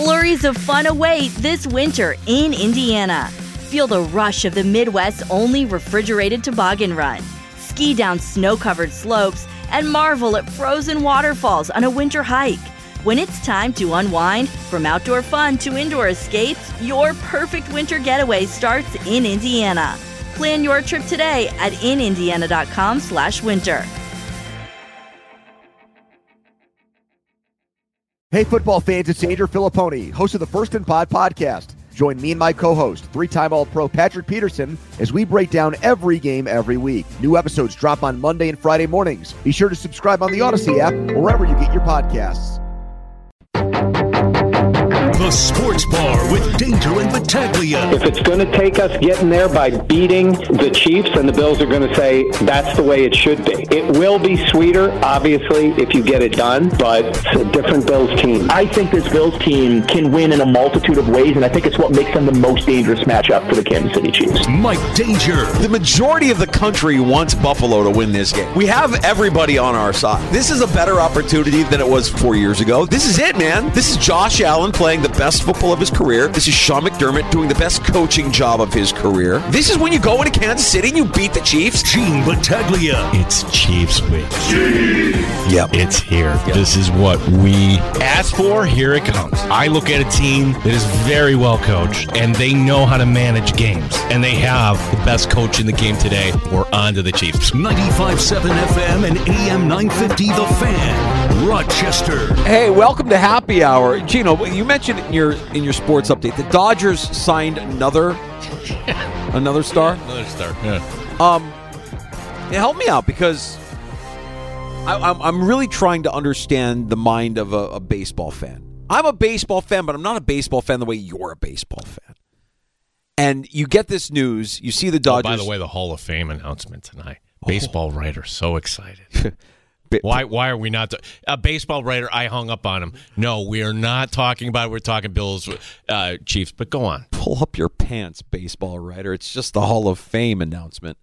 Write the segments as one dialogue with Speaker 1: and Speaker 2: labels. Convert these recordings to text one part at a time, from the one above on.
Speaker 1: Flurries of fun await this winter in Indiana. Feel the rush of the Midwest's only refrigerated toboggan run. Ski down snow-covered slopes and marvel at frozen waterfalls on a winter hike. When it's time to unwind, from outdoor fun to indoor escapes, your perfect winter getaway starts in Indiana. Plan your trip today at inindiana.com/winter.
Speaker 2: Hey, football fans, it's Andrew Filipponi, host of the First and Pod podcast. Join me and my co-host, three-time All-Pro Patrick Peterson, as we break down every game every week. New episodes drop on Monday and Friday mornings. Be sure to subscribe on the Odyssey app or wherever you get your podcasts.
Speaker 3: The Sports Bar with Danger and Battaglia.
Speaker 4: If it's going to take us getting there by beating the Chiefs, and the Bills are going to say that's the way it should be. It will be sweeter, obviously, if you get it done, but it's a different Bills team.
Speaker 5: I think this Bills team can win in a multitude of ways, and I think it's what makes them the most dangerous matchup for the Kansas City Chiefs.
Speaker 3: Mike Danger.
Speaker 6: The majority of the country wants Buffalo to win this game. We have everybody on our side. This is a better opportunity than it was 4 years ago. This is it, man. This is Josh Allen playing the best football of his career. This is Sean McDermott doing the best coaching job of his career. This is when you go into Kansas City and you beat the Chiefs.
Speaker 3: Gene Battaglia.
Speaker 7: It's Chiefs week.
Speaker 6: Yep.
Speaker 7: It's here. Yep. This is what we asked for. Here it comes. I look at a team that is very well coached, and they know how to manage games. And they have the best coach in the game today. We're on to the Chiefs.
Speaker 3: 95.7 FM and AM 950 The Fan. Rochester.
Speaker 6: Hey, welcome to Happy Hour. Gino, you mentioned in your sports update the Dodgers signed another star.
Speaker 7: Another star, yeah.
Speaker 6: Help me out, because I'm really trying to understand the mind of a baseball fan. I'm a baseball fan, but I'm not a baseball fan the way you're a baseball fan. And you get this news, you see the Dodgers.
Speaker 7: Oh, by the way, the Hall of Fame announcement tonight. Baseball writer, so excited. Why are we not? A baseball writer, I hung up on him. No, we are not talking about it. We're talking Bills, Chiefs, but go on.
Speaker 6: Pull up your pants, baseball writer. It's just the Hall of Fame announcement.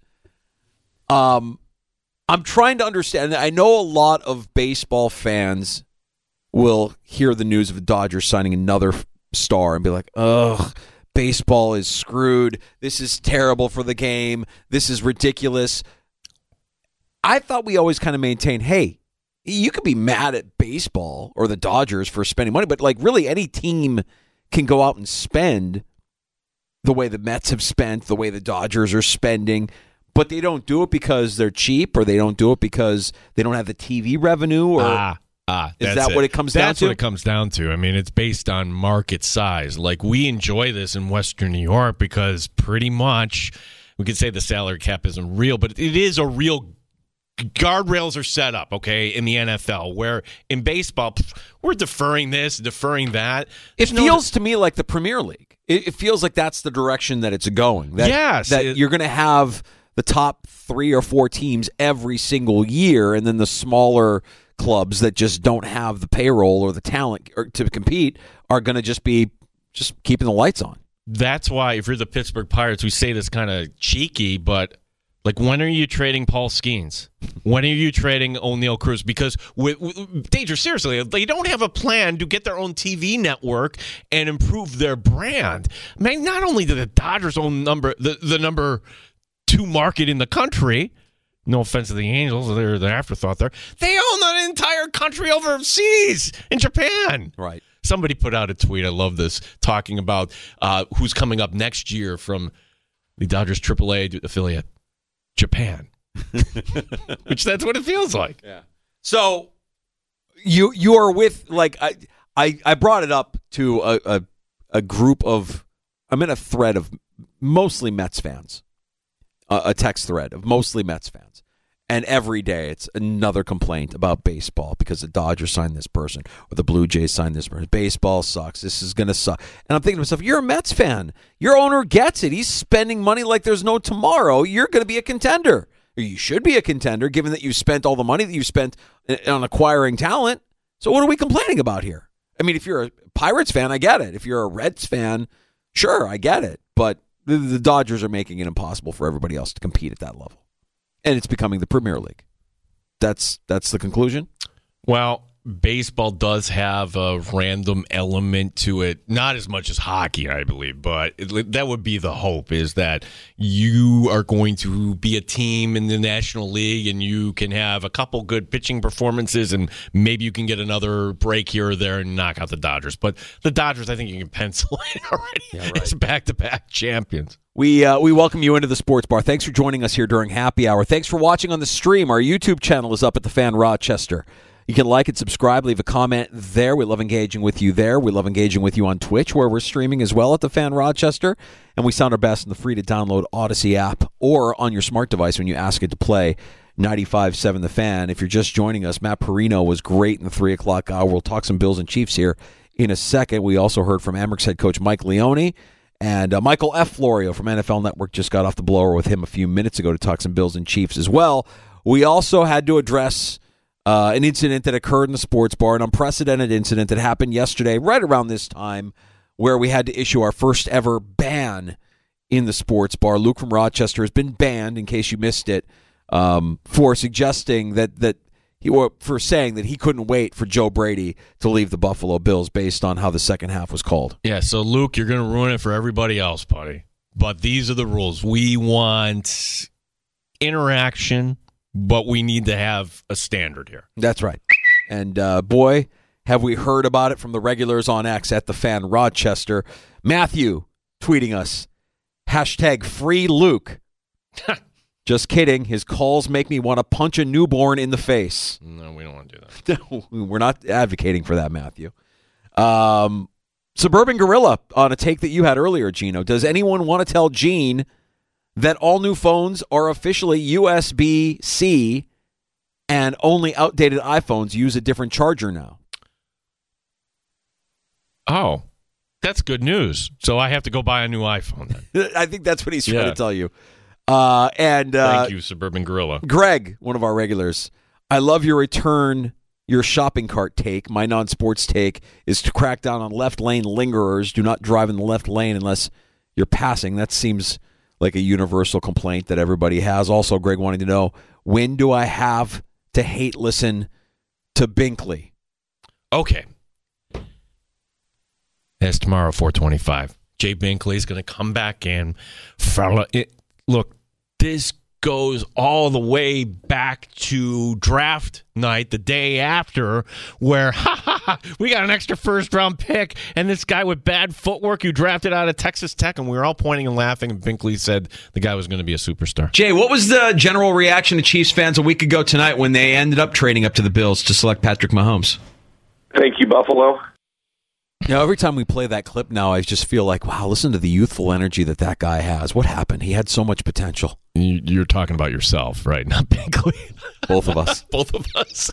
Speaker 6: I'm trying to understand. I know a lot of baseball fans will hear the news of the Dodgers signing another star and be like, ugh, baseball is screwed. This is terrible for the game. This is ridiculous. I thought we always kind of maintained, hey, you could be mad at baseball or the Dodgers for spending money, but like really any team can go out and spend the way the Mets have spent, the way the Dodgers are spending, but they don't do it because they're cheap, or they don't do it because they don't have the TV revenue, or is that what it comes down to?
Speaker 7: That's what it comes down to. I mean, it's based on market size. Like, we enjoy this in Western New York because pretty much we could say the salary cap isn't real, but it is a real guardrails are set up, okay, in the NFL, where in baseball, we're deferring this, deferring that.
Speaker 6: It feels to me like the Premier League. It feels like that's the direction that it's going. That you're going to have the top 3 or 4 teams every single year, and then the smaller clubs that just don't have the payroll or the talent to compete are going to just be keeping the lights on.
Speaker 7: That's why, if you're the Pittsburgh Pirates, we say this kind of cheeky, but like, when are you trading Paul Skeens? When are you trading O'Neal Cruz? Because with Danger, seriously, they don't have a plan to get their own TV network and improve their brand. I mean, not only do the Dodgers own the number 2 market in the country, no offense to the Angels, they're the afterthought there, they own an entire country overseas in Japan.
Speaker 6: Right.
Speaker 7: Somebody put out a tweet, I love this, talking about who's coming up next year from the Dodgers AAA affiliate. Japan. Which that's what it feels like.
Speaker 6: Yeah. So you are with, like, I brought it up to a group of, I'm in a thread of mostly Mets fans, a text thread of mostly Mets fans. And every day it's another complaint about baseball because the Dodgers signed this person or the Blue Jays signed this person. Baseball sucks. This is going to suck. And I'm thinking to myself, you're a Mets fan. Your owner gets it. He's spending money like there's no tomorrow. You're going to be a contender. Or you should be a contender given that you spent all the money that you spent on acquiring talent. So what are we complaining about here? I mean, if you're a Pirates fan, I get it. If you're a Reds fan, sure, I get it. But the Dodgers are making it impossible for everybody else to compete at that level. And it's becoming the Premier League. That's the conclusion?
Speaker 7: Well, baseball does have a random element to it, not as much as hockey, I believe, but that would be the hope, is that you are going to be a team in the National League and you can have a couple good pitching performances and maybe you can get another break here or there and knock out the Dodgers. But the Dodgers, I think you can pencil in already as back-to-back champions.
Speaker 6: We welcome you into the Sports Bar. Thanks for joining us here during Happy Hour. Thanks for watching on the stream. Our YouTube channel is up at The Fan Rochester. You can like and subscribe, leave a comment there. We love engaging with you there. We love engaging with you on Twitch, where we're streaming as well at The Fan Rochester. And we sound our best in the free-to-download Odyssey app or on your smart device when you ask it to play 95.7 The Fan. If you're just joining us, Matt Perino was great in the 3 o'clock hour. We'll talk some Bills and Chiefs here in a second. We also heard from Amerks head coach Mike Leone. And Michael F. Florio from NFL Network just got off the blower with him a few minutes ago to talk some Bills and Chiefs as well. We also had to address an incident that occurred in the Sports Bar, an unprecedented incident that happened yesterday right around this time, where we had to issue our first ever ban in the Sports Bar. Luke from Rochester has been banned, in case you missed it, for suggesting for saying that he couldn't wait for Joe Brady to leave the Buffalo Bills based on how the second half was called.
Speaker 7: Yeah, so Luke, you're going to ruin it for everybody else, buddy. But these are the rules. We want interaction, but we need to have a standard here.
Speaker 6: That's right. And boy, have we heard about it from the regulars on X at The Fan Rochester. Matthew tweeting us, #FreeLuke. Just kidding. His calls make me want to punch a newborn in the face.
Speaker 7: No, we don't want to do that.
Speaker 6: No, we're not advocating for that, Matthew. Suburban Gorilla on a take that you had earlier, Gino. Does anyone want to tell Gene that all new phones are officially USB-C and only outdated iPhones use a different charger now?
Speaker 7: Oh, that's good news. So I have to go buy a new iPhone then.
Speaker 6: I think that's what he's trying to tell you.
Speaker 7: Thank you, Suburban Gorilla.
Speaker 6: Greg, one of our regulars, I love your shopping cart take. My non-sports take is to crack down on left lane lingerers. Do not drive in the left lane unless you're passing. That seems like a universal complaint that everybody has. Also, Greg wanting to know, when do I have to hate listen to Binkley?
Speaker 7: Okay. That's tomorrow, 4:25. Jay Binkley is going to come back in. Look, this goes all the way back to draft night, the day after, where we got an extra first-round pick, and this guy with bad footwork who drafted out of Texas Tech, and we were all pointing and laughing, and Binkley said the guy was going to be a superstar.
Speaker 8: Jay, what was the general reaction to Chiefs fans a week ago tonight when they ended up trading up to the Bills to select Patrick Mahomes?
Speaker 9: Thank you, Buffalo.
Speaker 6: You know, every time we play that clip now, I just feel like, wow, listen to the youthful energy that guy has. What happened? He had so much potential.
Speaker 7: You're talking about yourself, right? Not Binkley.
Speaker 6: Both of us.
Speaker 7: Both of us.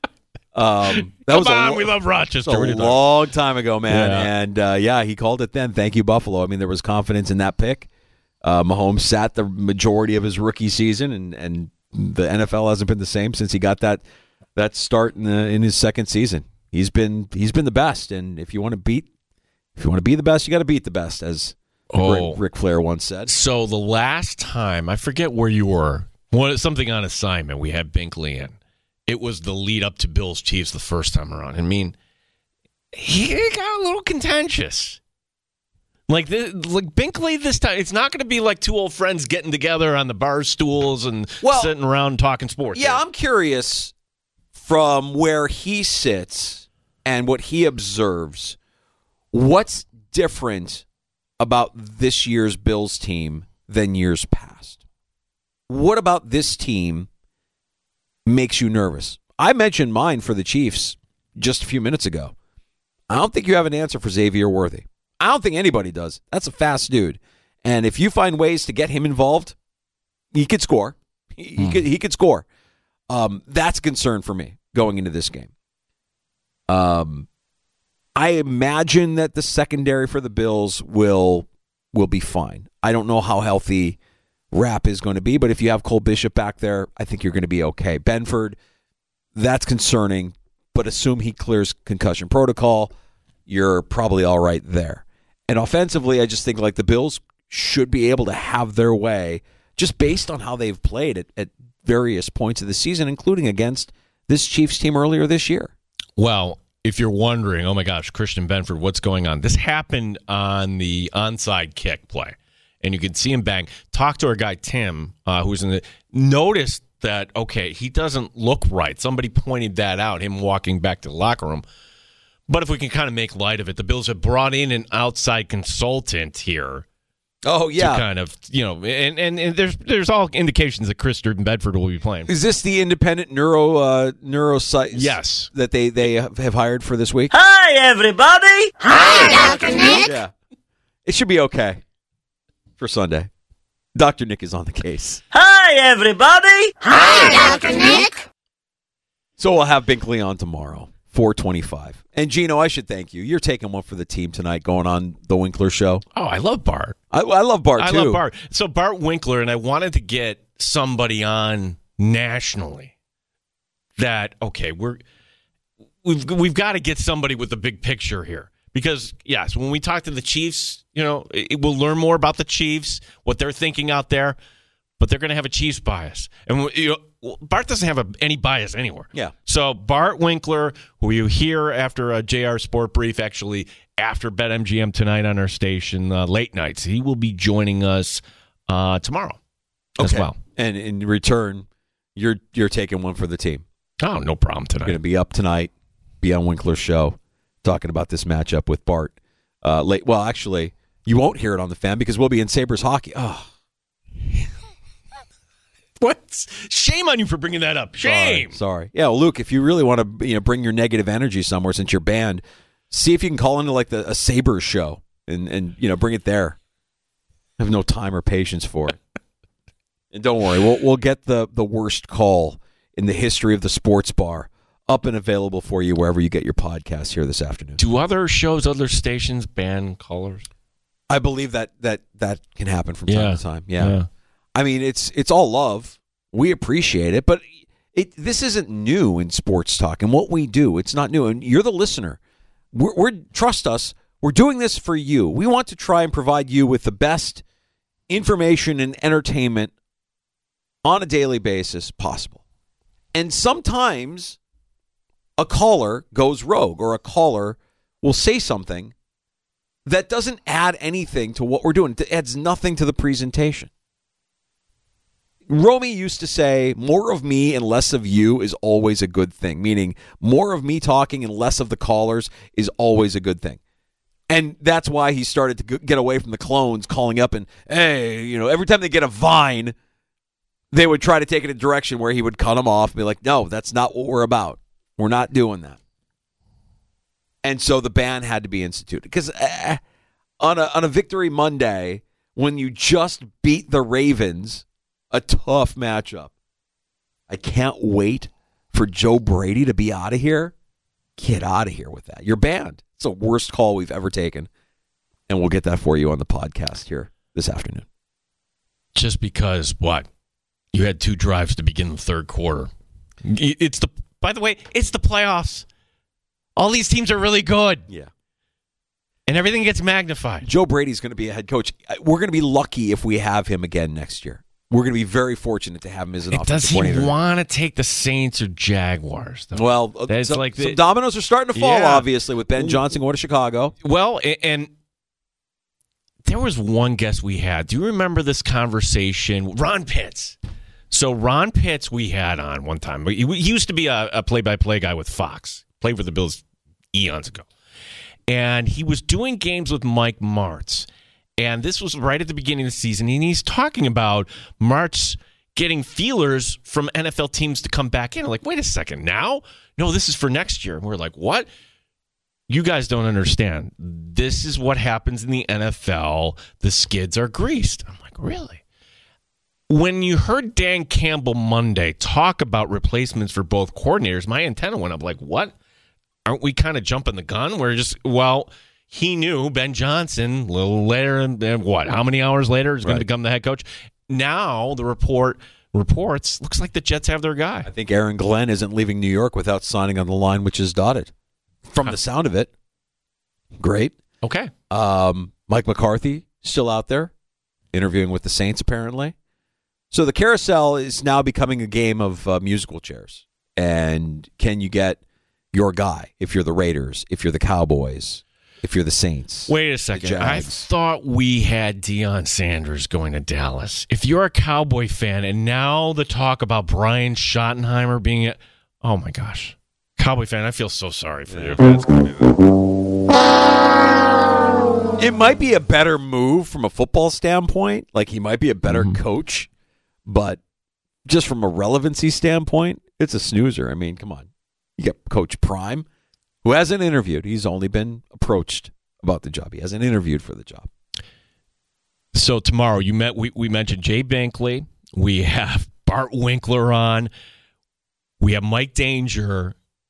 Speaker 6: We
Speaker 7: love Rochester.
Speaker 6: A long time ago, man. Yeah. And he called it then. Thank you, Buffalo. I mean, there was confidence in that pick. Mahomes sat the majority of his rookie season, and the NFL hasn't been the same since he got that start in his second season. He's been the best, and if you want to be the best, you got to beat the best, as Ric Flair once said.
Speaker 7: So the last time, I forget where you were, something on assignment, we had Binkley in. It was the lead up to Bills Chiefs the first time around. I mean, he got a little contentious. Like Binkley this time, it's not going to be like two old friends getting together on the bar stools and sitting around talking sports.
Speaker 6: Yeah, I'm curious from where he sits and what he observes, what's different about this year's Bills team than years past? What about this team makes you nervous? I mentioned mine for the Chiefs just a few minutes ago. I don't think you have an answer for Xavier Worthy. I don't think anybody does. That's a fast dude. And if you find ways to get him involved, he could score. He could score. That's a concern for me going into this game. I imagine that the secondary for the Bills will be fine. I don't know how healthy Rapp is going to be, but if you have Cole Bishop back there, I think you're going to be okay. Benford, that's concerning, but assume he clears concussion protocol, you're probably all right there. And offensively, I just think like the Bills should be able to have their way just based on how they've played at various points of the season, including against this Chiefs team earlier this year.
Speaker 7: Well, if you're wondering, oh my gosh, Christian Benford, what's going on? This happened on the onside kick play, and you can see him bang. Talk to our guy Tim, who's in the. Noticed that he doesn't look right. Somebody pointed that out. Him walking back to the locker room. But if we can kind of make light of it, the Bills have brought in an outside consultant here.
Speaker 6: Oh, yeah.
Speaker 7: To kind of, and there's all indications that Christian Bedford will be playing.
Speaker 6: Is this the independent neuroscience?
Speaker 7: Yes.
Speaker 6: That they have hired for this week?
Speaker 10: Hi, everybody.
Speaker 11: Hi, Dr. Nick.
Speaker 6: Yeah. It should be okay for Sunday. Dr. Nick is on the case.
Speaker 10: Hi, everybody.
Speaker 11: Hi, Dr. Nick.
Speaker 6: So we'll have Binkley on tomorrow, 4:25. And Gino, I should thank you. You're taking one for the team tonight, going on the Winkler Show.
Speaker 7: Oh, I love Bart.
Speaker 6: I love Bart, too.
Speaker 7: I love Bart. So Bart Winkler, and I wanted to get somebody on nationally that, we've got to get somebody with the big picture here. Because, yes, when we talk to the Chiefs, we'll learn more about the Chiefs, what they're thinking out there, but they're going to have a Chiefs bias. And Bart doesn't have any bias anywhere.
Speaker 6: Yeah.
Speaker 7: So Bart Winkler, who you hear after a JR Sport Brief, actually after BetMGM tonight on our station, late nights, he will be joining us tomorrow as well.
Speaker 6: And in return, you're taking one for the team.
Speaker 7: Oh, no problem tonight.
Speaker 6: You're going to be up tonight, be on Winkler's show, talking about this matchup with Bart. Late. Well, actually, you won't hear it on the Fan because we'll be in Sabres hockey. Oh.
Speaker 7: What? Shame on you for bringing that up. Shame.
Speaker 6: Sorry. Yeah, well, Luke, if you really want to bring your negative energy somewhere since you're banned, see if you can call into like a Sabres show and bring it there. I have no time or patience for it. And don't worry, we'll get the worst call in the history of the sports bar up and available for you wherever you get your podcasts here this afternoon.
Speaker 7: Do other shows, other stations ban callers?
Speaker 6: I believe that can happen from time to time.
Speaker 7: Yeah.
Speaker 6: I mean, it's all love. We appreciate it, but this isn't new in sports talk. And what we do, it's not new. And you're the listener. We're trust us. We're doing this for you. We want to try and provide you with the best information and entertainment on a daily basis possible. And sometimes a caller goes rogue, or a caller will say something that doesn't add anything to what we're doing. It adds nothing to the presentation. Romy used to say, more of me and less of you is always a good thing, meaning more of me talking and less of the callers is always a good thing. And that's why he started to get away from the clones calling up and, hey, every time they get a vine, they would try to take it in a direction where he would cut them off and be like, no, that's not what we're about. We're not doing that. And so the ban had to be instituted. Because on a Victory Monday, when you just beat the Ravens, a tough matchup, I can't wait for Joe Brady to be out of here. Get out of here with that. You're banned. It's the worst call we've ever taken. And we'll get that for you on the podcast here this afternoon.
Speaker 7: Just because, what? You had 2 drives to begin the third quarter. By the way, it's the playoffs. All these teams are really good.
Speaker 6: Yeah.
Speaker 7: And everything gets magnified.
Speaker 6: Joe Brady's going to be a head coach. We're going to be lucky if we have him again next year. We're going to be very fortunate to have him as an offensive coordinator.
Speaker 7: Does he want to take the Saints or Jaguars, though?
Speaker 6: Well, some dominoes are starting to fall, obviously, with Ben Johnson going to Chicago.
Speaker 7: Well, and there was one guest we had. Do you remember this conversation? Ron Pitts. So Ron Pitts we had on one time. He used to be a play-by-play guy with Fox. Played for the Bills eons ago. And he was doing games with Mike Martz. And this was right at the beginning of the season. And he's talking about Martz getting feelers from NFL teams to come back in. I'm like, wait a second, now? No, this is for next year. And we're like, what? You guys don't understand. This is what happens in the NFL. The skids are greased. I'm like, really? When you heard Dan Campbell Monday talk about replacements for both coordinators, my antenna went up like, what? Aren't we kind of jumping the gun? We're just, he knew Ben Johnson a little later, and what? How many hours later is going to become the head coach? Now the reports looks like the Jets have their guy.
Speaker 6: I think Aaron Glenn isn't leaving New York without signing on the line, which is dotted. From the sound of it, great.
Speaker 7: Okay.
Speaker 6: Mike McCarthy still out there interviewing with the Saints apparently. So the carousel is now becoming a game of musical chairs. And can you get your guy. If you're the Raiders, if you're the Cowboys, if you're the Saints.
Speaker 7: Wait a second. I thought we had Deion Sanders going to Dallas. If you're a Cowboy fan and now the talk about Brian Schottenheimer being oh my gosh. Cowboy fan, I feel so sorry for you.
Speaker 6: It might be a better move from a football standpoint. Like, he might be a better coach, but just from a relevancy standpoint, it's a snoozer. I mean, come on. You got Coach Prime, who hasn't interviewed. He's only been approached about the job. He hasn't interviewed for the job.
Speaker 7: So tomorrow, we mentioned Jay Bankley. We have Bart Winkler on. We have Mike Danger.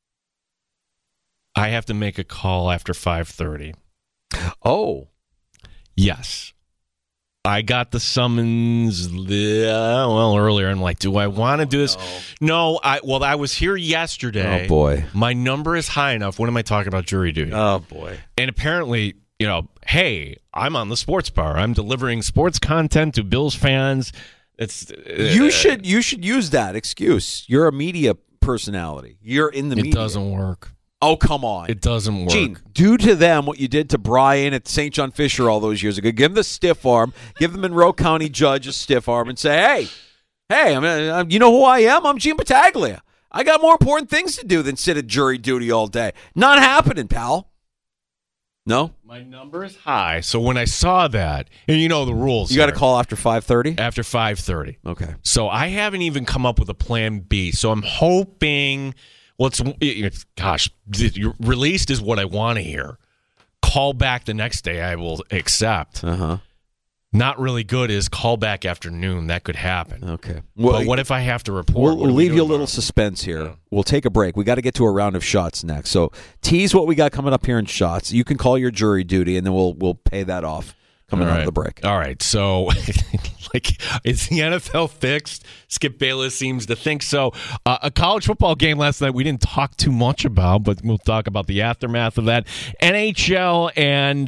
Speaker 7: I have to make a call after 5:30.
Speaker 6: Oh.
Speaker 7: Yes. I got the summons earlier. I'm like, do I want to do this? No. I was here yesterday.
Speaker 6: Oh, boy.
Speaker 7: My number is high enough. What am I talking about? Jury duty.
Speaker 6: Oh, boy.
Speaker 7: And apparently, hey, I'm on the Sports Bar. I'm delivering sports content to Bills fans. It's
Speaker 6: you should use that excuse. You're a media personality. You're in the media.
Speaker 7: It doesn't work.
Speaker 6: Oh, come on.
Speaker 7: It doesn't work.
Speaker 6: Gene, do to them what you did to Brian at St. John Fisher all those years ago. Give them the stiff arm. Give the Monroe County judge a stiff arm and say, hey, you know who I am? I'm Gene Battaglia. I got more important things to do than sit at jury duty all day. Not happening, pal. No?
Speaker 7: My number is high. So when I saw that, and you know the rules.
Speaker 6: You got to call after 5:30?
Speaker 7: After 5:30.
Speaker 6: Okay.
Speaker 7: So I haven't even come up with a plan B. So I'm hoping... Well, released is what I want to hear. Call back the next day, I will accept. Not really good is call back afternoon. That could happen.
Speaker 6: Okay.
Speaker 7: But what if I have to report?
Speaker 6: We'll leave you a little suspense here. Yeah. We'll take a break. We got to get to a round of shots next. So tease what we got coming up here in shots. You can call your jury duty, and then we'll pay that off coming out of the break.
Speaker 7: All right. So, is the NFL fixed? Skip Bayless seems to think so. A college football game last night we didn't talk too much about, but we'll talk about the aftermath of that. NHL and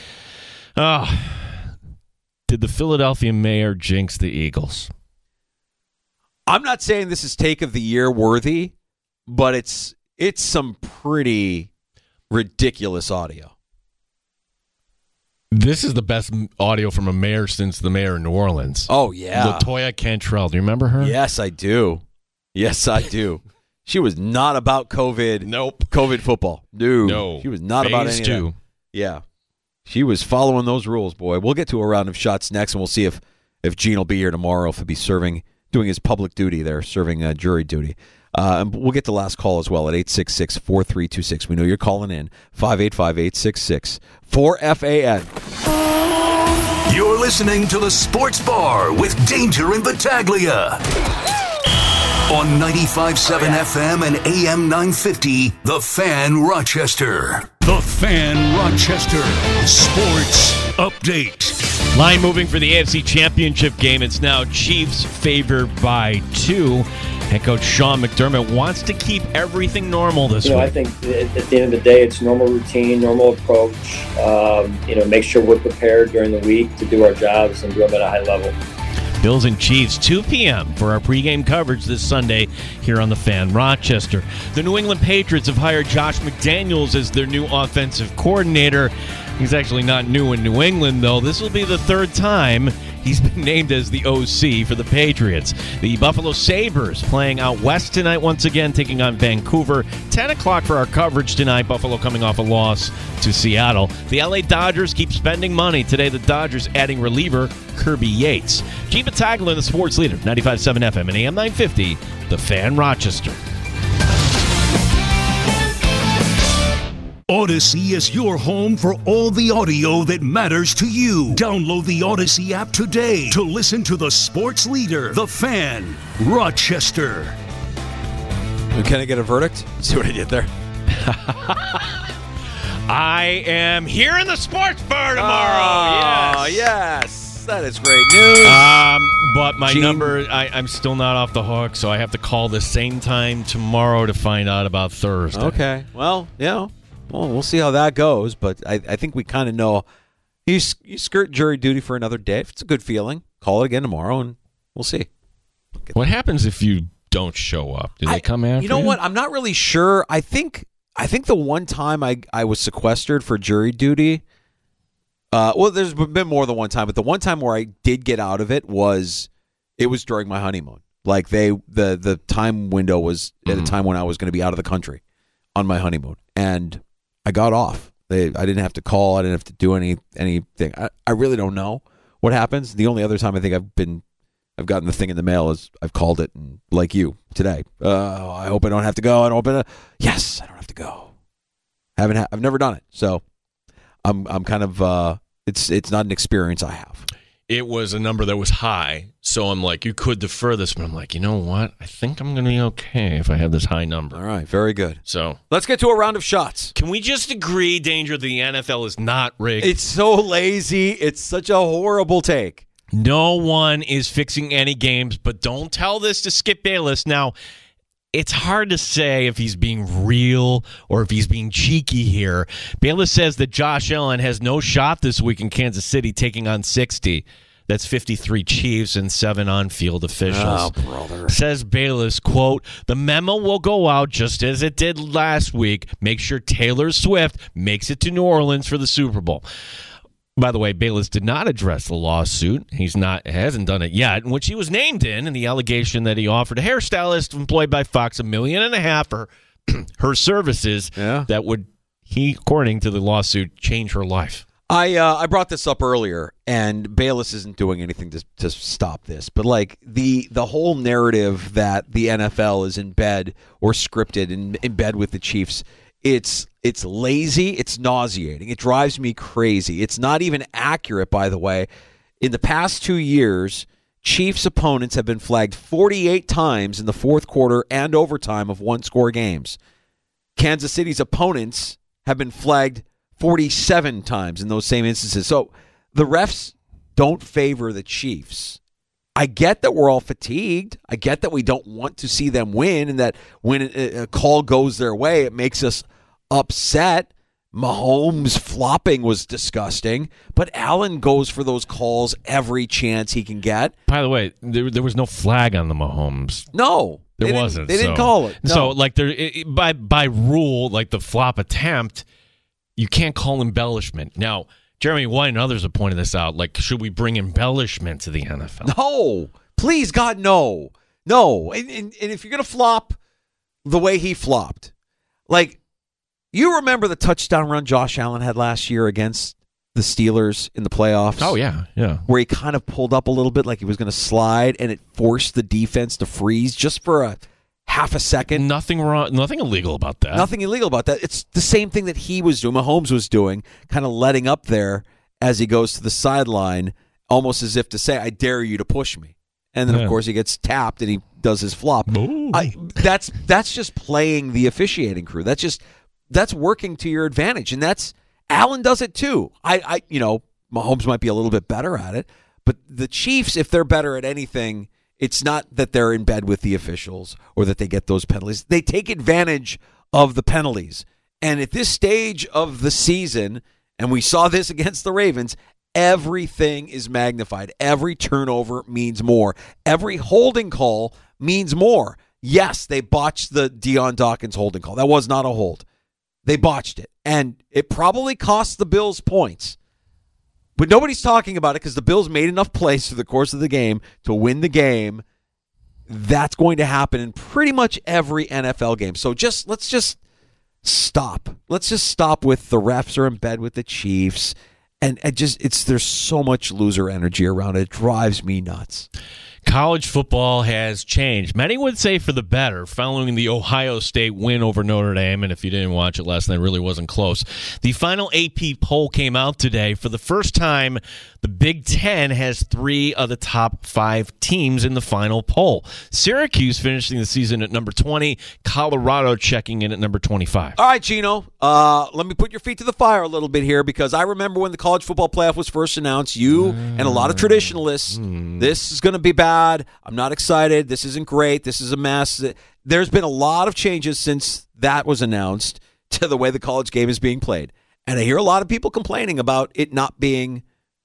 Speaker 7: did the Philadelphia mayor jinx the Eagles?
Speaker 6: I'm not saying this is take of the year worthy, but it's some pretty ridiculous audio.
Speaker 7: This is the best audio from a mayor since the mayor of New Orleans.
Speaker 6: Oh, yeah.
Speaker 7: LaToya Cantrell. Do you remember her?
Speaker 6: Yes, I do. She was not about COVID.
Speaker 7: Nope.
Speaker 6: COVID football.
Speaker 7: No.
Speaker 6: She was not about any of that. Yeah. She was following those rules, boy. We'll get to a round of shots next, and we'll see if Gene will be here tomorrow, if he'll be doing his public duty there, serving jury duty. And we'll get the last call as well at 866-4326. We know you're calling in. 585-866-4FAN.
Speaker 3: You're listening to the Sports Bar with Danger and Battaglia. On 95.7 FM and AM 950, The Fan Rochester. The Fan Rochester Sports Update.
Speaker 7: Line moving for the AFC Championship game. It's now Chiefs favored by 2. Head coach Sean McDermott wants to keep everything normal this week.
Speaker 12: I think at the end of the day, it's normal routine, normal approach. Make sure we're prepared during the week to do our jobs and do them at a high level.
Speaker 7: Bills and Chiefs, 2 p.m. for our pregame coverage this Sunday here on The Fan Rochester. The New England Patriots have hired Josh McDaniels as their new offensive coordinator. He's actually not new in New England, though. This will be the 3rd time he's been named as the OC for the Patriots. The Buffalo Sabres playing out west tonight once again, taking on Vancouver. 10 o'clock for our coverage tonight. Buffalo coming off a loss to Seattle. The LA Dodgers keep spending money. Today, the Dodgers adding reliever Kirby Yates. Gene Battaglia, the sports leader, 95.7 FM and AM 950, The Fan Rochester.
Speaker 3: Odyssey is your home for all the audio that matters to you. Download the Odyssey app today to listen to the sports leader, The Fan Rochester.
Speaker 6: Can I get a verdict? See what I did there?
Speaker 7: I am here in the sports bar tomorrow.
Speaker 6: Yes. That is great news.
Speaker 7: But my number, I'm still not off the hook, so I have to call the same time tomorrow to find out about Thursday.
Speaker 6: Okay. Well, we'll see how that goes, but I think we kind of know. You skirt jury duty for another day. If it's a good feeling, call it again tomorrow, and we'll see.
Speaker 7: What happens if you don't show up? Do they come after you?
Speaker 6: You know what? I'm not really sure. I think I think the one time I was sequestered for jury duty, well, there's been more than one time, but the one time where I did get out of it was during my honeymoon. Like the time window was at a time when I was going to be out of the country on my honeymoon, and I got off. I didn't have to call. I didn't have to do anything. I really don't know what happens. The only other time I think I've gotten the thing in the mail is I've called it, and like you today. I hope I don't have to go. Yes, I don't have to go. I've never done it, so I'm kind of it's not an experience I have.
Speaker 7: It was a number that was high, so I'm like, you could defer this, but I'm like, you know what? I think I'm going to be okay if I have this high number.
Speaker 6: All right, very good.
Speaker 7: So
Speaker 6: let's get to a round of shots.
Speaker 7: Can we just agree, Danger, the NFL is not rigged?
Speaker 6: It's so lazy. It's such a horrible take.
Speaker 7: No one is fixing any games, but don't tell this to Skip Bayless. Now, it's hard to say if he's being real or if he's being cheeky here. Bayless says that Josh Allen has no shot this week in Kansas City taking on 60. That's 53 Chiefs and 7 on-field officials.
Speaker 6: Oh, brother.
Speaker 7: Says Bayless, quote, the memo will go out just as it did last week. Make sure Taylor Swift makes it to New Orleans for the Super Bowl. By the way, Bayless did not address the lawsuit. Hasn't done it yet, in which he was named in the allegation that he offered a hairstylist employed by Fox $1.5 million for her services that would, according to the lawsuit, change her life.
Speaker 6: I brought this up earlier, and Bayless isn't doing anything to stop this. But like the whole narrative that the NFL is in bed or scripted in bed with the Chiefs, it's lazy, it's nauseating, it drives me crazy. It's not even accurate, by the way. In the past 2 years, Chiefs opponents have been flagged 48 times in the fourth quarter and overtime of one-score games. Kansas City's opponents have been flagged 47 times in those same instances. So the refs don't favor the Chiefs. I get that we're all fatigued. I get that we don't want to see them win, and that when a call goes their way, it makes us upset. Mahomes flopping was disgusting, but Allen goes for those calls every chance he can get.
Speaker 7: By the way, there was no flag on the Mahomes.
Speaker 6: No.
Speaker 7: There wasn't.
Speaker 6: They didn't call it. No.
Speaker 7: So, like, by rule, like the flop attempt, you can't call embellishment. Now, Jeremy White and others have pointed this out. Like, should we bring embellishment to the NFL?
Speaker 6: No. Please, God, no. No. And if you're going to flop the way he flopped, like, you remember the touchdown run Josh Allen had last year against the Steelers in the playoffs?
Speaker 7: Oh, yeah.
Speaker 6: Where he kind of pulled up a little bit like he was going to slide, and it forced the defense to freeze just for a half a second.
Speaker 7: Nothing wrong, nothing illegal about that.
Speaker 6: Nothing illegal about that. It's the same thing that he was doing, Mahomes was doing, kind of letting up there as he goes to the sideline, almost as if to say, I dare you to push me. And then, of course, he gets tapped and he does his flop. That's just playing the officiating crew. That's working to your advantage. And Allen does it too. Mahomes might be a little bit better at it, but the Chiefs, if they're better at anything, it's not that they're in bed with the officials or that they get those penalties. They take advantage of the penalties. And at this stage of the season, and we saw this against the Ravens, everything is magnified. Every turnover means more. Every holding call means more. Yes, they botched the Deion Dawkins holding call. That was not a hold. They botched it. And it probably cost the Bills points. But nobody's talking about it because the Bills made enough plays through the course of the game to win the game. That's going to happen in pretty much every NFL game. So let's just stop. Let's just stop with the refs are in bed with the Chiefs. And there's so much loser energy around it. It drives me nuts.
Speaker 7: College football has changed. Many would say for the better, following the Ohio State win over Notre Dame. And if you didn't watch it last night, it really wasn't close. The final AP poll came out today. For the first time, the Big Ten has 3 of the top 5 teams in the final poll. Syracuse finishing the season at number 20, Colorado checking in at number 25.
Speaker 6: All right, Gino, let me put your feet to the fire a little bit here, because I remember when the college football playoff was first announced, you and a lot of traditionalists, this is going to be bad. I'm not excited. This isn't great. This is a mess. There's been a lot of changes since that was announced to the way the college game is being played. And I hear a lot of people complaining about it not being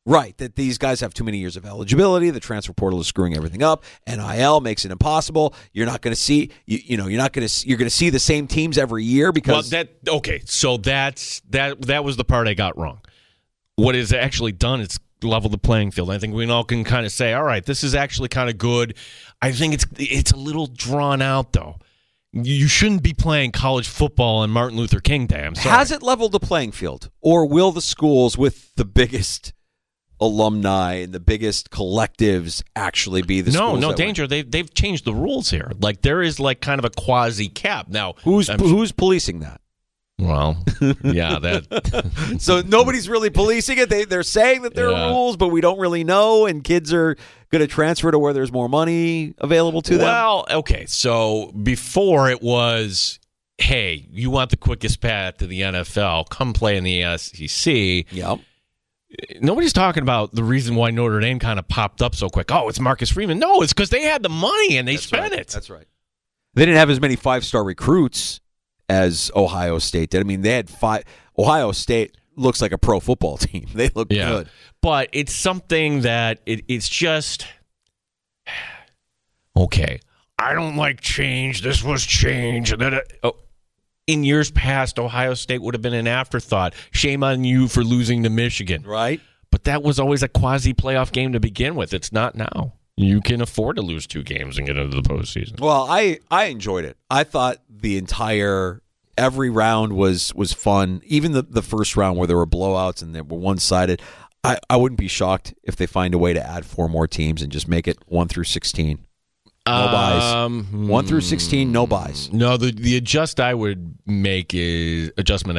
Speaker 6: Right, that these guys have too many years of eligibility. The transfer portal is screwing everything up. NIL makes it impossible. You're not going to see, you're going to see the same teams every year because.
Speaker 7: Well, so that was the part I got wrong. What is actually done is level the playing field. I think we all can kind of say, all right, this is actually kind of good. I think it's a little drawn out though. You shouldn't be playing college football on Martin Luther King Day. I'm sorry.
Speaker 6: Has it leveled the playing field, or will the schools with the biggest alumni and the biggest collectives actually be the schools?
Speaker 7: No danger. They've changed the rules here. Like there is like kind of a quasi cap now.
Speaker 6: Who's policing that?
Speaker 7: Well, yeah, that.
Speaker 6: So nobody's really policing it. They're saying that there are rules, but we don't really know. And kids are going to transfer to where there's more money available to them.
Speaker 7: Well, okay. So before it was, hey, you want the quickest path to the NFL? Come play in the SEC.
Speaker 6: Yep.
Speaker 7: Nobody's talking about the reason why Notre Dame kind of popped up so quick. Oh, it's Marcus Freeman. No, it's because they had the money and they spent it.
Speaker 6: That's right. They didn't have as many 5-star recruits as Ohio State did. I mean, they had 5. Ohio State looks like a pro football team. They look good.
Speaker 7: But it's something that it's just, okay, I don't like change. This was change. And then in years past, Ohio State would have been an afterthought. Shame on you for losing to Michigan.
Speaker 6: Right.
Speaker 7: But that was always a quasi-playoff game to begin with. It's not now. You can afford to lose 2 games and get into the postseason.
Speaker 6: Well, I enjoyed it. I thought every round was fun. Even the first round where there were blowouts and they were one-sided. I wouldn't be shocked if they find a way to add 4 more teams and just make it 1 through 16. No buys. 1 through 16, no buys.
Speaker 7: No, the adjustment I would make is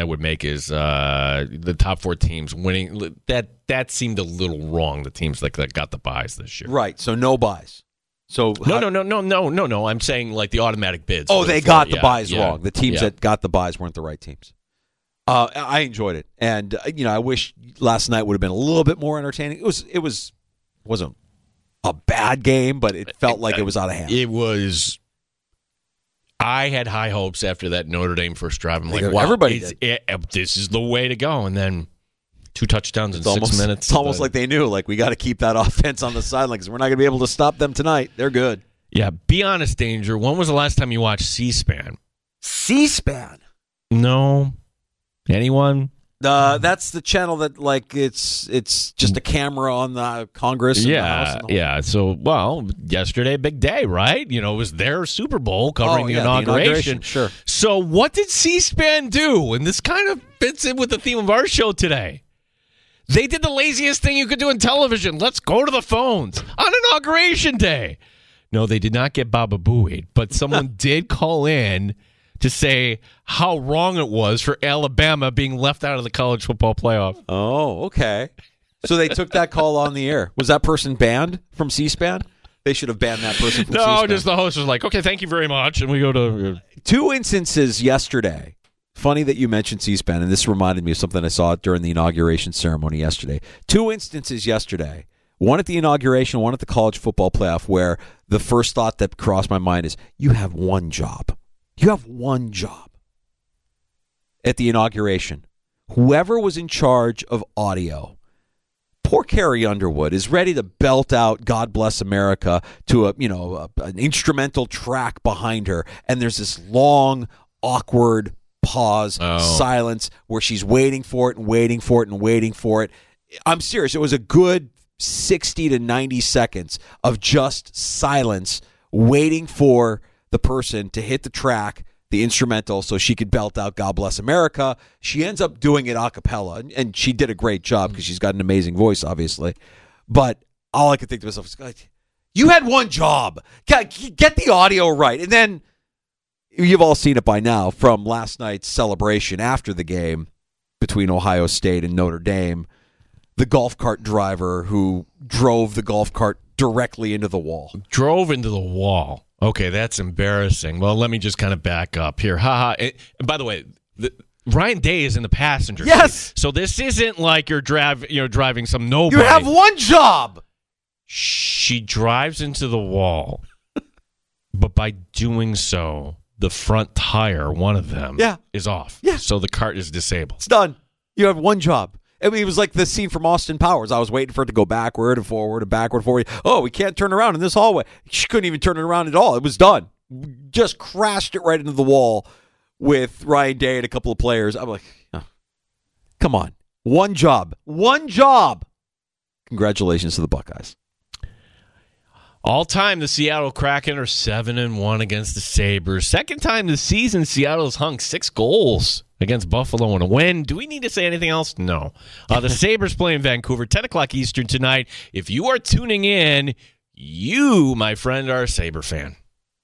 Speaker 7: the top 4 teams winning. That seemed a little wrong. The teams that got the buys this year,
Speaker 6: right? So no buys. So
Speaker 7: no. I'm saying like the automatic bids.
Speaker 6: Oh, they got the buys wrong. The teams that got the buys weren't the right teams. I enjoyed it, and I wish last night would have been a little bit more entertaining. It wasn't a bad game, but it felt like it was out of hand.
Speaker 7: It was. I had high hopes after that Notre Dame first drive. I'm like, wow,
Speaker 6: everybody
Speaker 7: this is the way to go. And then 2 touchdowns in 6 minutes.
Speaker 6: It's almost like they knew, like, we got to keep that offense on the sideline because we're not going to be able to stop them tonight. They're good.
Speaker 7: Yeah, be honest, Danger. When was the last time you watched C-SPAN?
Speaker 6: C-SPAN?
Speaker 7: No. Anyone?
Speaker 6: That's the channel that, like, it's just a camera on the Congress. And the House and
Speaker 7: yeah. So, yesterday, big day, right? It was their Super Bowl covering the inauguration.
Speaker 6: Sure.
Speaker 7: So, what did C-SPAN do? And this kind of fits in with the theme of our show today. They did the laziest thing you could do in television. Let's go to the phones on Inauguration Day. No, they did not get Baba Booey, but someone did call in to say how wrong it was for Alabama being left out of the college football playoff.
Speaker 6: Oh, okay. So they took that call on the air. Was that person banned from C-SPAN? They should have banned that person from C-SPAN.
Speaker 7: No, just the host was like, okay, thank you very much. And we go to...
Speaker 6: 2 instances yesterday. Funny that you mentioned C-SPAN, and this reminded me of something I saw during the inauguration ceremony yesterday. 2 instances yesterday. One at the inauguration, one at the college football playoff, where the first thought that crossed my mind is, you have one job. You have one job at the inauguration. Whoever was in charge of audio, poor Carrie Underwood is ready to belt out God Bless America to an instrumental track behind her, and there's this long, awkward pause, silence, where she's waiting for it and waiting for it and waiting for it. I'm serious. It was a good 60 to 90 seconds of just silence, waiting for the person to hit the track, the instrumental, so she could belt out God Bless America. She ends up doing it a cappella, and she did a great job because she's got an amazing voice, obviously. But all I could think to myself was, like, you had one job. Get the audio right. And then you've all seen it by now from last night's celebration after the game between Ohio State and Notre Dame, the golf cart driver who drove the golf cart directly into the wall.
Speaker 7: Drove into the wall. Okay, that's embarrassing. Well, let me just kind of back up here. And by the way, Ryan Day is in the passenger seat. So this isn't like you're driving some nobody.
Speaker 6: You have one job.
Speaker 7: She drives into the wall, but by doing so, the front tire, one of them, is off.
Speaker 6: Yeah.
Speaker 7: So the cart is disabled.
Speaker 6: It's done. You have one job. I mean, it was like the scene from Austin Powers. I was waiting for it to go backward and forward and backward and forward. Oh, we can't turn around in this hallway. She couldn't even turn it around at all. It was done. Just crashed it right into the wall with Ryan Day and a couple of players. I'm like, oh, come on. One job. Congratulations to the Buckeyes.
Speaker 7: All time, the Seattle Kraken are 7-1 against the Sabres. Second time this season, Seattle's hung 6 goals against Buffalo in a win. Do we need to say anything else? No. The Sabres play in Vancouver, 10 o'clock Eastern tonight. If you are tuning in, you, my friend, are a Sabre fan.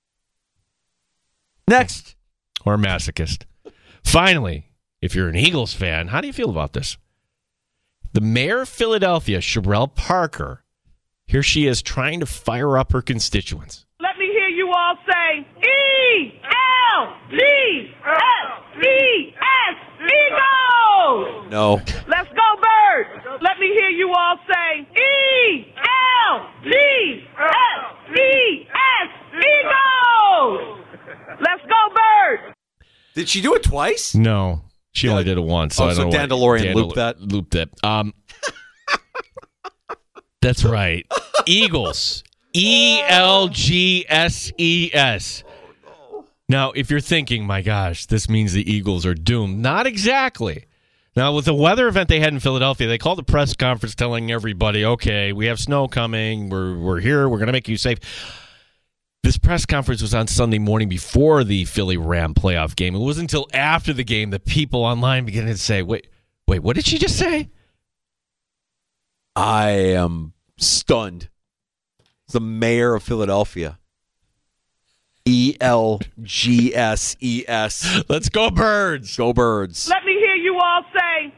Speaker 6: Next.
Speaker 7: Or a masochist. Finally, if you're an Eagles fan, how do you feel about this? The mayor of Philadelphia, Sherelle Parker, here she is trying to fire up her constituents.
Speaker 13: Let me hear you all say, E-L-G-S-E-S, Eagles!
Speaker 6: No.
Speaker 13: Let's go, Birds! Let me hear you all say, E-L-G-S-E-S, Eagles! Let's go, Birds!
Speaker 6: Did she do it twice?
Speaker 7: No. She only did it once. So I don't know
Speaker 6: Dandelion looped that?
Speaker 7: Looped it. That's right. Eagles. E-L-G-S-E-S. Now, if you're thinking, my gosh, this means the Eagles are doomed. Not exactly. Now, with the weather event they had in Philadelphia, they called a press conference telling everybody, okay, we have snow coming. We're here. We're going to make you safe. This press conference was on Sunday morning before the Philly-Ram playoff game. It wasn't until after the game that people online began to say, wait, what did she just say?
Speaker 6: I am stunned. The mayor of Philadelphia. E-L-G-S-E-S.
Speaker 7: Let's go, Birds.
Speaker 6: Go, Birds.
Speaker 13: Let me hear you all say,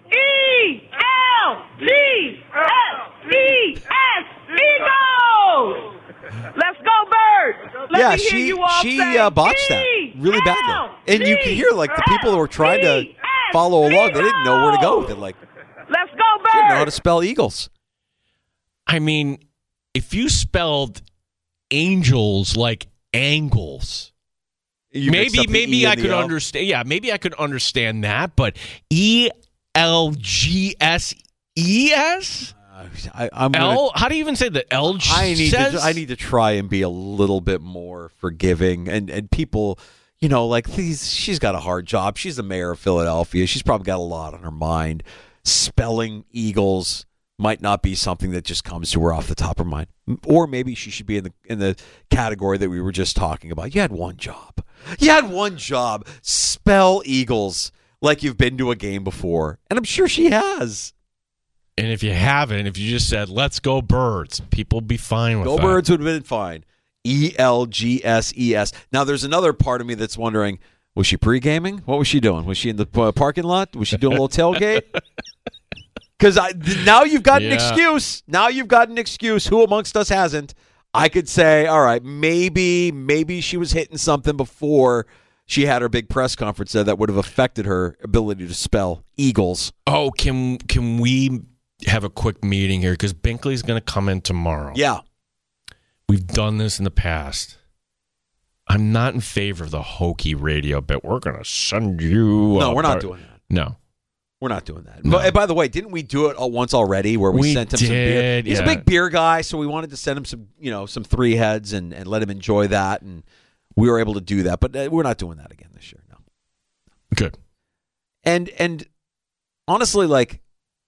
Speaker 13: E-L-G-S-E-S, Eagles! Let's go, Birds! Let me hear you all
Speaker 6: she
Speaker 13: say,
Speaker 6: botched that really badly. And you can hear, like, the people who were trying to follow along, they didn't know where to go with it. Like,
Speaker 13: let's go, Birds!
Speaker 6: She didn't know how to spell Eagles.
Speaker 7: I mean, if you spelled angels like angles, maybe I could understand. Yeah, maybe I could understand that. But E-L-G-S-E-S? L? How do you even say the L?
Speaker 6: I need to try and be a little bit more forgiving. And people, like she's got a hard job. She's the mayor of Philadelphia. She's probably got a lot on her mind. Spelling Eagles might not be something that just comes to her off the top of her mind. Or maybe she should be in the category that we were just talking about. You had one job. Spell Eagles like you've been to a game before. And I'm sure she has.
Speaker 7: And if you haven't, if you just said, let's go Birds, people would be fine with that.
Speaker 6: Go Birds would have been fine. E-L-G-S-E-S. Now, there's another part of me that's wondering, was she pre-gaming? What was she doing? Was she in the parking lot? Was she doing a little tailgate? Because now you've got an excuse. Now you've got an excuse. Who amongst us hasn't? I could say, all right, maybe she was hitting something before she had her big press conference there that would have affected her ability to spell Eagles.
Speaker 7: Oh, can we have a quick meeting here? Because Binkley's going to come in tomorrow.
Speaker 6: Yeah.
Speaker 7: We've done this in the past. I'm not in favor of the hokey radio bit. We're going to send you...
Speaker 6: No, we're not doing that.
Speaker 7: No.
Speaker 6: We're not doing that.
Speaker 7: No.
Speaker 6: But by the way, didn't we do it once already where we sent him some beer? He's a big beer guy, so we wanted to send him some three heads and let him enjoy that, and we were able to do that. But we're not doing that again this year. No.
Speaker 7: Good.
Speaker 6: And honestly, like,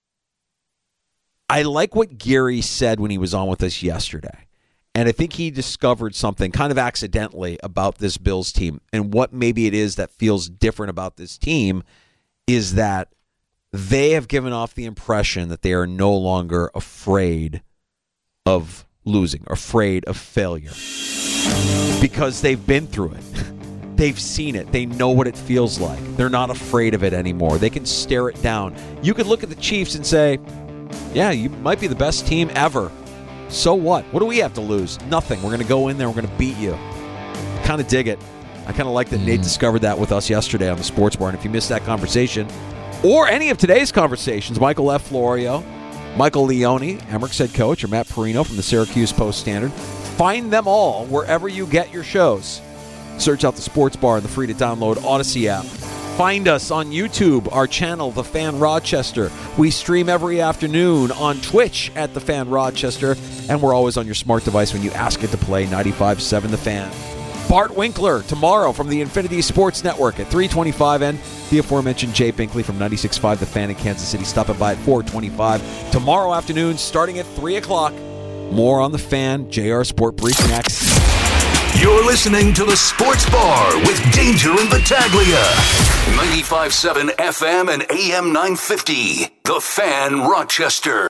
Speaker 6: I like what Gary said when he was on with us yesterday. And I think he discovered something kind of accidentally about this Bills team. And what maybe it is that feels different about this team is that they have given off the impression that they are no longer afraid of losing, afraid of failure. Because they've been through it. They've seen it. They know what it feels like. They're not afraid of it anymore. They can stare it down. You could look at the Chiefs and say, yeah, you might be the best team ever. So what? What do we have to lose? Nothing. We're going to go in there. We're going to beat you. Kind of dig it. I kind of like that Nate discovered that with us yesterday on the Sports Bar. And if you missed that conversation, or any of today's conversations, Michael F. Florio, Michael Leone, Emmerich's head coach, or Matt Perino from the Syracuse Post-Standard, find them all wherever you get your shows. Search out the Sports Bar in the free-to-download Odyssey app. Find us on YouTube, our channel, The Fan Rochester. We stream every afternoon on Twitch at The Fan Rochester, and we're always on your smart device when you ask it to play 95.7 The Fan. Bart Winkler tomorrow from the Infinity Sports Network at 3:25, and the aforementioned Jay Binkley from 96.5 The Fan in Kansas City stopping by at 4:25 tomorrow afternoon starting at 3 o'clock. More on The Fan, JR Sport Brief next.
Speaker 3: You're listening to The Sports Bar with Danger and Battaglia. 95.7 FM and AM 950. The Fan Rochester.